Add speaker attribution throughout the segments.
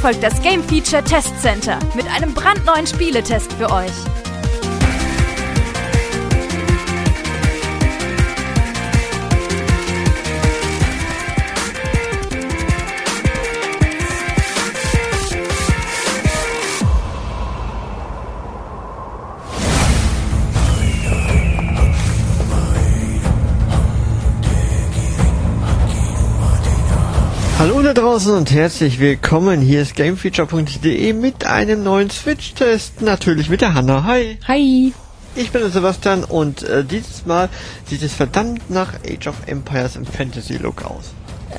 Speaker 1: folgt das Game Feature Test Center mit einem brandneuen Spieletest für euch.
Speaker 2: Hallo da draußen und herzlich willkommen. Hier ist gamefeature.de mit einem neuen Switch-Test. Natürlich mit der Hanna. Hi.
Speaker 3: Hi.
Speaker 2: Ich bin der Sebastian und dieses Mal sieht es verdammt nach Age of Empires im Fantasy-Look aus.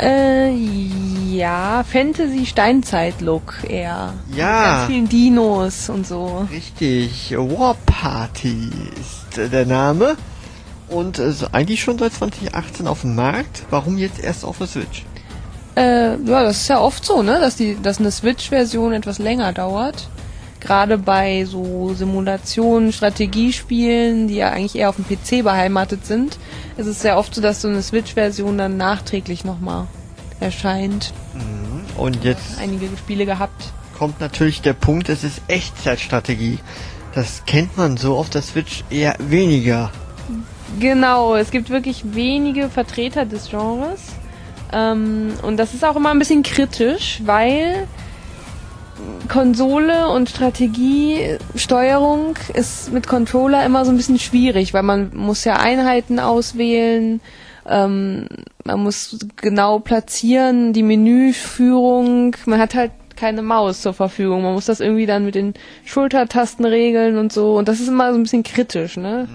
Speaker 3: Ja, Fantasy-Steinzeit-Look eher.
Speaker 2: Ja.
Speaker 3: Mit ganz vielen Dinos und so.
Speaker 2: Richtig. War Party ist der Name. Und eigentlich schon seit 2018 auf dem Markt. Warum jetzt erst auf der Switch?
Speaker 3: Ja, das ist ja oft so, ne, dass eine Switch-Version etwas länger dauert. Gerade bei so Simulationen, Strategiespielen, die ja eigentlich eher auf dem PC beheimatet sind, ist es sehr oft so, dass so eine Switch-Version dann nachträglich nochmal erscheint.
Speaker 2: Und jetzt
Speaker 3: Einige Spiele gehabt.
Speaker 2: kommt natürlich der Punkt, es ist Echtzeitstrategie. Das kennt man so auf der Switch eher weniger.
Speaker 3: Genau, es gibt wirklich wenige Vertreter des Genres. Und das ist auch immer ein bisschen kritisch, weil Konsole und Strategiesteuerung ist mit Controller immer so ein bisschen schwierig, weil man muss ja Einheiten auswählen, man muss genau platzieren, die Menüführung, man hat halt keine Maus zur Verfügung, man muss das irgendwie dann mit den Schultertasten regeln und so, und das ist immer so ein bisschen kritisch, ne?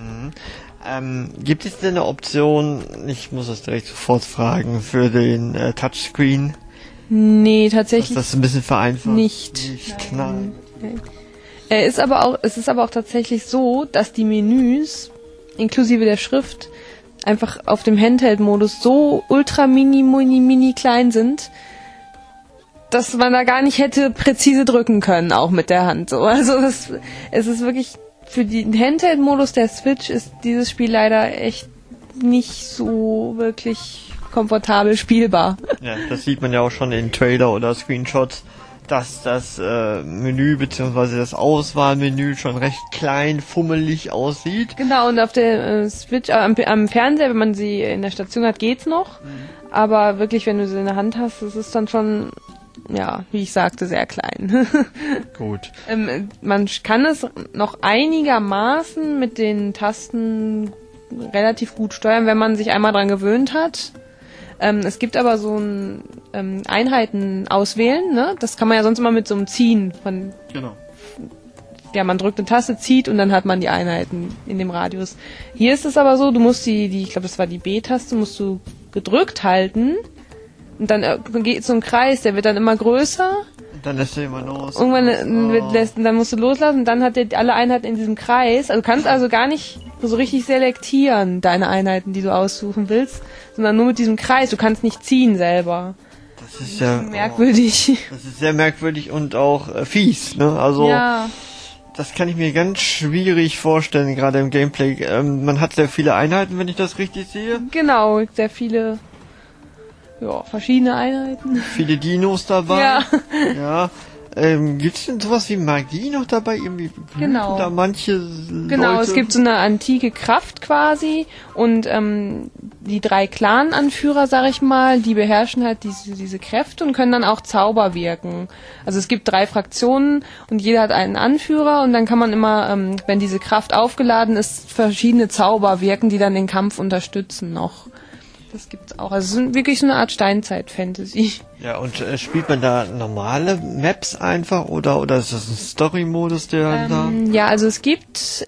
Speaker 2: Gibt es denn eine Option, ich muss das direkt sofort fragen, für den Touchscreen?
Speaker 3: Nee, tatsächlich
Speaker 2: Dass das ein bisschen vereinfacht?
Speaker 3: nicht.
Speaker 2: Nein.
Speaker 3: Es ist aber auch tatsächlich so, dass die Menüs inklusive der Schrift einfach auf dem Handheld-Modus so ultra mini klein sind, dass man da gar nicht hätte präzise drücken können, auch mit der Hand. So. Also es ist wirklich, für den Handheld-Modus der Switch ist dieses Spiel leider echt nicht so wirklich komfortabel spielbar.
Speaker 2: Ja, das sieht man ja auch schon in Trailer oder Screenshots, dass das Menü bzw. das Auswahlmenü schon recht klein, fummelig aussieht.
Speaker 3: Genau, und auf der Switch, am Fernseher, wenn man sie in der Station hat, geht's noch. Aber wirklich, wenn du sie in der Hand hast, das ist dann schon, ja, wie ich sagte, sehr klein.
Speaker 2: Gut.
Speaker 3: Man kann es noch einigermaßen mit den Tasten relativ gut steuern, wenn man sich einmal dran gewöhnt hat. Es gibt aber so ein Einheiten auswählen, ne? Das kann man ja sonst immer mit so einem Ziehen von...
Speaker 2: Genau.
Speaker 3: Ja, man drückt eine Taste, zieht und dann hat man die Einheiten in dem Radius. Hier ist es aber so, du musst ich glaube, das war die B-Taste, musst du gedrückt halten und dann geht so ein Kreis, der wird dann immer größer.
Speaker 2: Und dann lässt er immer los.
Speaker 3: Irgendwann dann musst du loslassen und dann hat der alle Einheiten in diesem Kreis. Also du kannst also gar nicht so richtig selektieren, deine Einheiten, die du aussuchen willst, sondern nur mit diesem Kreis. Du kannst nicht ziehen selber.
Speaker 2: Das ist ja
Speaker 3: merkwürdig.
Speaker 2: Das ist sehr merkwürdig und auch fies, ne? Also
Speaker 3: ja.
Speaker 2: Das kann ich mir ganz schwierig vorstellen, gerade im Gameplay. Man hat sehr viele Einheiten, wenn ich das richtig sehe.
Speaker 3: Genau, sehr viele, verschiedene Einheiten.
Speaker 2: Viele Dinos dabei.
Speaker 3: Ja.
Speaker 2: Ja. Gibt's denn sowas wie Magie noch dabei? Irgendwie
Speaker 3: genau.
Speaker 2: Da manche
Speaker 3: Genau,
Speaker 2: Leute?
Speaker 3: Es gibt so eine antike Kraft quasi und die 3 Clan-Anführer, sag ich mal, die beherrschen halt diese Kräfte und können dann auch Zauber wirken. Also es gibt 3 Fraktionen und jeder hat einen Anführer und dann kann man immer, wenn diese Kraft aufgeladen ist, verschiedene Zauber wirken, die dann den Kampf unterstützen noch. Das gibt's auch. Also es ist wirklich so eine Art Steinzeit-Fantasy.
Speaker 2: Ja, und spielt man da normale Maps einfach oder ist das ein Story-Modus, der da?
Speaker 3: Ja, also es gibt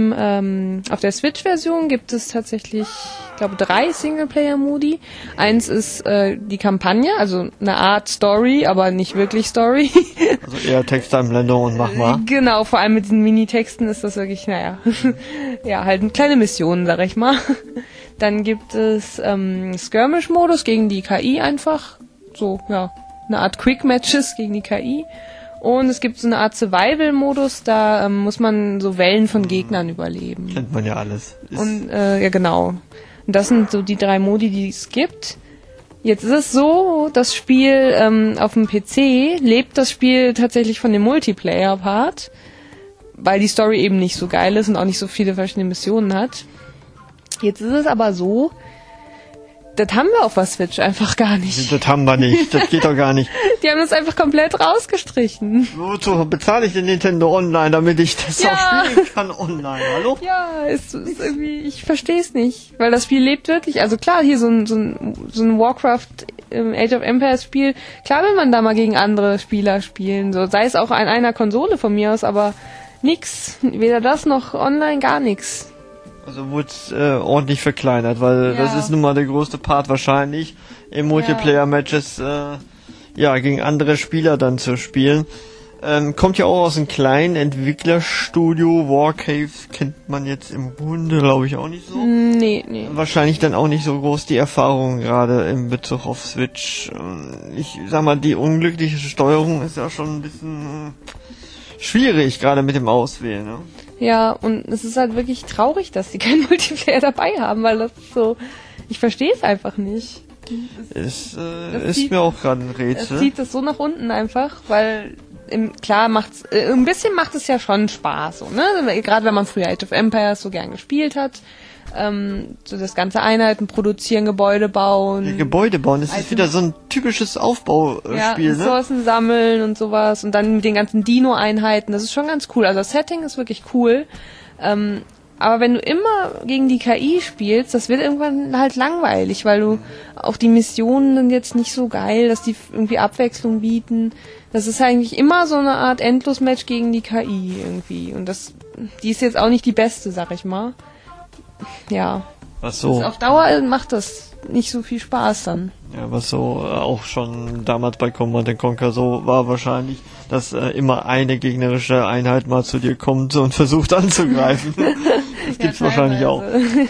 Speaker 3: auf der Switch-Version gibt es tatsächlich, ich glaube, 3 Singleplayer-Modi. Eins ist die Kampagne, also eine Art Story, aber nicht wirklich Story.
Speaker 2: Also eher Texteinblendung und mach mal.
Speaker 3: Genau, vor allem mit den Minitexten ist das wirklich, ja, halt eine kleine Mission, sag ich mal. Dann gibt es Skirmish-Modus gegen die KI einfach. So, ja, eine Art Quick-Matches gegen die KI. Und es gibt so eine Art Survival-Modus, da muss man so Wellen von Gegnern überleben.
Speaker 2: Kennt man ja alles.
Speaker 3: Und ja, genau. Und das sind so die 3 Modi, die es gibt. Jetzt ist es so, das Spiel auf dem PC lebt das Spiel tatsächlich von dem Multiplayer-Part, weil die Story eben nicht so geil ist und auch nicht so viele verschiedene Missionen hat. Jetzt ist es aber so, das haben wir auf der Switch einfach gar nicht.
Speaker 2: Das haben wir nicht, das geht doch gar nicht.
Speaker 3: Die haben das einfach komplett rausgestrichen.
Speaker 2: Wozu bezahle ich den Nintendo Online, damit ich das auch spielen kann online? Hallo?
Speaker 3: Ja, ist irgendwie, ich verstehe es nicht, weil das Spiel lebt wirklich. Also klar, hier so ein Warcraft Age of Empires Spiel, klar will man da mal gegen andere Spieler spielen, so sei es auch an einer Konsole von mir aus, aber nix, weder das noch online, gar nix.
Speaker 2: Also wurde es ordentlich verkleinert, weil das ist nun mal der größte Part wahrscheinlich, im Multiplayer-Matches gegen andere Spieler dann zu spielen. Kommt ja auch aus einem kleinen Entwicklerstudio, Warcave kennt man jetzt im Grunde, glaube ich, auch nicht so.
Speaker 3: Nee.
Speaker 2: Wahrscheinlich dann auch nicht so groß die Erfahrung, gerade in Bezug auf Switch. Ich sag mal, die unglückliche Steuerung ist ja schon ein bisschen schwierig, gerade mit dem Auswählen, ne?
Speaker 3: Ja, und es ist halt wirklich traurig, dass sie keinen Multiplayer dabei haben, weil das so, ich verstehe es einfach nicht.
Speaker 2: Ist mir auch gerade ein Rätsel.
Speaker 3: Es zieht es so nach unten einfach, weil klar macht's, ein bisschen macht es ja schon Spaß, so, ne? Gerade wenn man früher Age of Empires so gern gespielt hat. So das ganze Einheiten produzieren, Gebäude bauen.
Speaker 2: Ja, Gebäude bauen, das ist wieder so ein typisches Aufbauspiel,
Speaker 3: ja, Ressourcen sammeln und sowas und dann mit den ganzen Dino-Einheiten, das ist schon ganz cool. Also das Setting ist wirklich cool. Aber wenn du immer gegen die KI spielst, das wird irgendwann halt langweilig, weil du auch die Missionen sind jetzt nicht so geil, dass die irgendwie Abwechslung bieten. Das ist eigentlich immer so eine Art Endlos-Match gegen die KI irgendwie. Und die ist jetzt auch nicht die beste, sag ich mal. Ja.
Speaker 2: Was so?
Speaker 3: Auf Dauer macht das nicht so viel Spaß dann.
Speaker 2: Ja, was so auch schon damals bei Command & Conquer so war wahrscheinlich, dass immer eine gegnerische Einheit mal zu dir kommt und versucht anzugreifen. Das gibt's wahrscheinlich auch.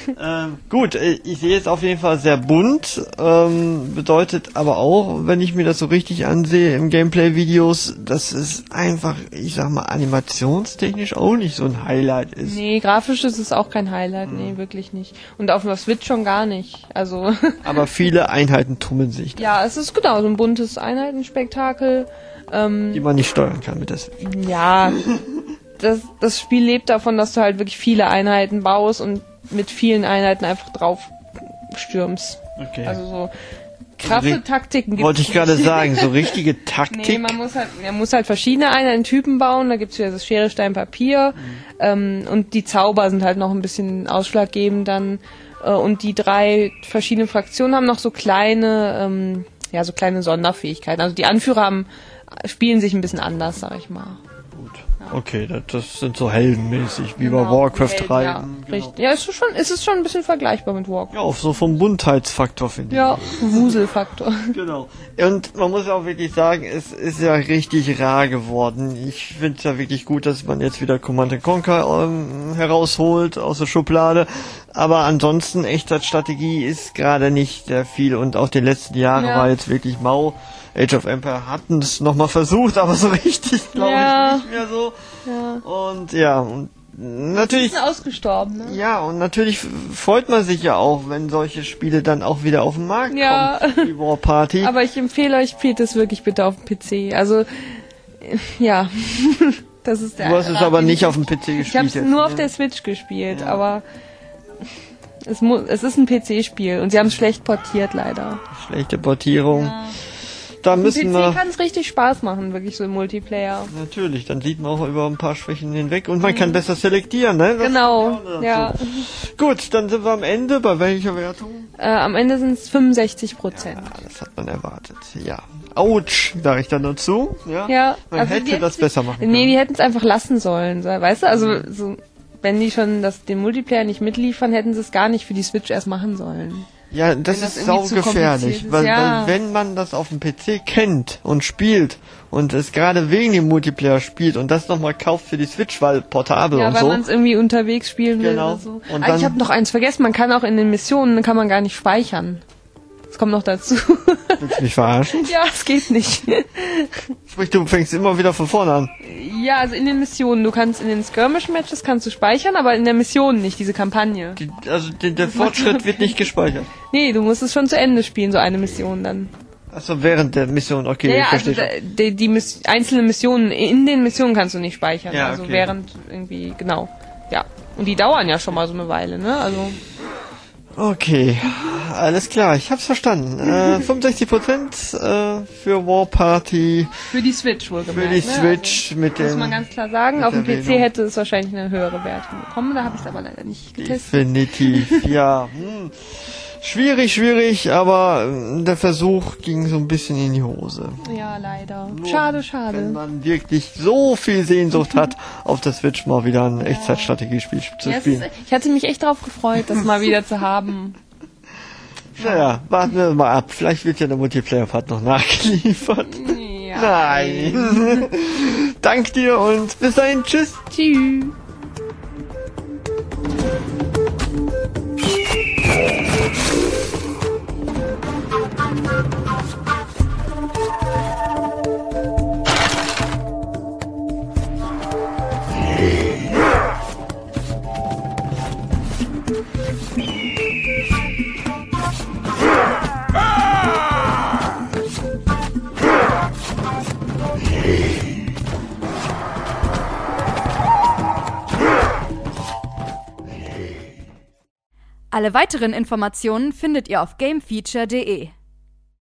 Speaker 2: Gut, ich sehe es auf jeden Fall sehr bunt, bedeutet aber auch, wenn ich mir das so richtig ansehe im Gameplay-Videos, dass es einfach, ich sag mal, animationstechnisch auch nicht so ein Highlight ist.
Speaker 3: Nee, grafisch ist es auch kein Highlight, nee, wirklich nicht. Und auf der Switch schon gar nicht, also.
Speaker 2: Aber viele Einheiten tummeln sich da.
Speaker 3: Ja, es ist genau so ein buntes Einheitenspektakel.
Speaker 2: Die man nicht steuern kann mit der Switch.
Speaker 3: Ja, das Spiel lebt davon, dass du halt wirklich viele Einheiten baust und mit vielen Einheiten einfach drauf stürmst.
Speaker 2: Okay.
Speaker 3: Also so krasse Taktiken gibt's.
Speaker 2: Wollte ich gerade sagen, so richtige Taktik.
Speaker 3: Nee, man muss halt verschiedene Einheitentypen bauen, da gibt's wieder das Schere, Stein, Papier, und die Zauber sind halt noch ein bisschen ausschlaggebend dann, und die 3 verschiedenen Fraktionen haben noch so kleine Sonderfähigkeiten. Also die Anführer spielen sich ein bisschen anders, sag ich mal.
Speaker 2: Gut. Okay, das sind so heldenmäßig, wie bei Warcraft 3.
Speaker 3: Ja, richtig. Ja, es ist schon ein bisschen vergleichbar mit Warcraft.
Speaker 2: Ja, auch so vom Buntheitsfaktor, finde ich.
Speaker 3: Ja, Wuselfaktor.
Speaker 2: Genau. Und man muss auch wirklich sagen, es ist ja richtig rar geworden. Ich finde es ja wirklich gut, dass man jetzt wieder Command & Conquer herausholt aus der Schublade. Aber ansonsten, Echtzeitstrategie ist gerade nicht sehr viel und auch die letzten Jahre war jetzt wirklich mau. Age of Empire hatten es nochmal versucht, aber so richtig, glaube ich, nicht mehr so. Ja. Und natürlich.
Speaker 3: Ist ausgestorben, ne?
Speaker 2: Ja, und natürlich freut man sich ja auch, wenn solche Spiele dann auch wieder auf den Markt kommen. Die War Party.
Speaker 3: Aber ich empfehle euch, spielt es wirklich bitte auf dem PC. Also, ja. Das ist der.
Speaker 2: Du hast es aber nicht auf dem PC gespielt.
Speaker 3: Ich habe es nur auf der Switch gespielt, aber es ist ein PC-Spiel und sie haben es schlecht portiert, leider.
Speaker 2: Schlechte Portierung.
Speaker 3: Ja.
Speaker 2: Da müssen wir.
Speaker 3: PC kann es richtig Spaß machen, wirklich so im Multiplayer.
Speaker 2: Natürlich, dann sieht man auch über ein paar Schwächen hinweg und man kann besser selektieren, ne? Das
Speaker 3: genau, ja.
Speaker 2: Gut, dann sind wir am Ende. Bei welcher Wertung?
Speaker 3: Am Ende sind es 65%.
Speaker 2: Ja, das hat man erwartet, ja. Autsch, sage ich dann dazu.
Speaker 3: Ja,
Speaker 2: man
Speaker 3: also
Speaker 2: hätte das besser machen können.
Speaker 3: Nee, die hätten es einfach lassen sollen, weißt du? Also, so, wenn die schon den Multiplayer nicht mitliefern, hätten sie es gar nicht für die Switch erst machen sollen.
Speaker 2: Ja, das ist saugefährlich, weil wenn man das auf dem PC kennt und spielt und es gerade wegen dem Multiplayer spielt und das nochmal kauft für die Switch, weil portabel und so. Ja, weil
Speaker 3: man es irgendwie unterwegs spielen will oder so. Und dann, ich habe noch eins vergessen, man kann auch in den Missionen, kann man gar nicht speichern. Das kommt noch dazu.
Speaker 2: Willst du mich verarschen?
Speaker 3: Ja, es geht nicht.
Speaker 2: Sprich, du fängst immer wieder von vorne an.
Speaker 3: Ja, also in den Missionen. Du kannst in den Skirmish-Matches kannst du speichern, aber in der Mission nicht, diese Kampagne.
Speaker 2: Der Fortschritt wird nicht gespeichert.
Speaker 3: Nee, du musst es schon zu Ende spielen, so eine Mission dann.
Speaker 2: Achso, während der Mission, okay,
Speaker 3: Ja,
Speaker 2: ich verstehe
Speaker 3: also
Speaker 2: schon.
Speaker 3: die einzelnen Missionen, in den Missionen kannst du nicht speichern.
Speaker 2: Ja,
Speaker 3: also
Speaker 2: okay.
Speaker 3: während irgendwie, genau. Ja. Und die dauern ja schon mal so eine Weile, ne? Also.
Speaker 2: Okay, alles klar, ich hab's verstanden. 65% für War Party.
Speaker 3: Für die Switch wohlgemerkt.
Speaker 2: Für die
Speaker 3: ne?
Speaker 2: Switch
Speaker 3: also,
Speaker 2: mit dem...
Speaker 3: muss man ganz klar sagen,
Speaker 2: mit
Speaker 3: auf dem
Speaker 2: der
Speaker 3: PC
Speaker 2: Wählung.
Speaker 3: hätte es wahrscheinlich eine höhere Wertung bekommen, da habe ich es aber leider nicht getestet.
Speaker 2: Definitiv, ja. Schwierig, aber der Versuch ging so ein bisschen in die Hose.
Speaker 3: Ja, leider.
Speaker 2: Nur
Speaker 3: Schade.
Speaker 2: Wenn man wirklich so viel Sehnsucht hat, auf der Switch mal wieder ein Echtzeitstrategiespiel zu
Speaker 3: Ja,
Speaker 2: spielen.
Speaker 3: ich hatte mich echt darauf gefreut, das mal wieder zu haben.
Speaker 2: Naja, warten wir mal ab. Vielleicht wird ja der Multiplayer-Part noch nachgeliefert.
Speaker 3: Ja.
Speaker 2: Nein. Dank dir und bis dahin. Tschüss.
Speaker 3: Tschüss.
Speaker 1: Alle weiteren Informationen findet ihr auf gamefeature.de.